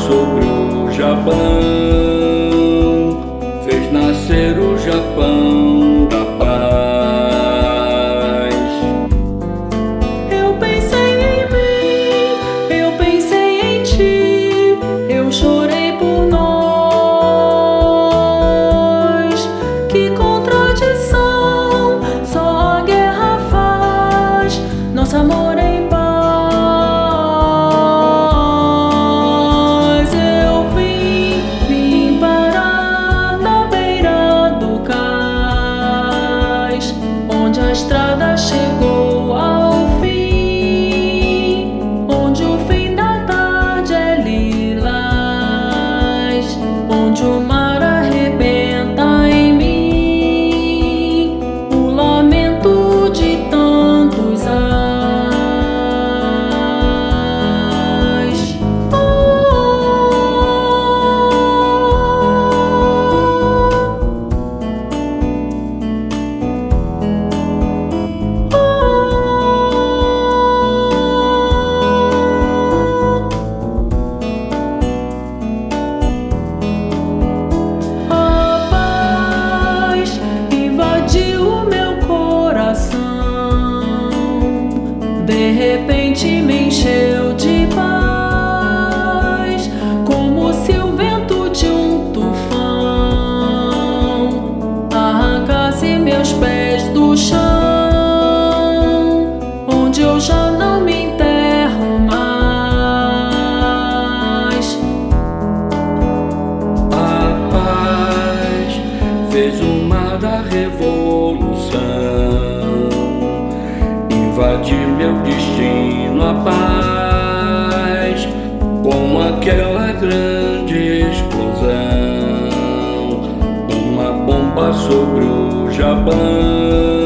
sobre o Japão, fez nascer o Japão da paz. Eu pensei em mim, eu pensei em ti, eu chorei por nós. Que contradição, só a guerra faz nosso amor em paz. Eu vim parar na beira do cais, onde a estrada chegou ao fim, onde o fim da tarde é lilás, onde o mar arrebenta em mim, o lamento de tantos ais. De repente me encheu de paz, como se o vento de um tufão arrancasse meus pés do chão, onde eu já não me enterro mais. A paz fez o mar da revolução, invadiu meu destino, a paz, com aquela grande explosão, uma bomba sobre o Japão.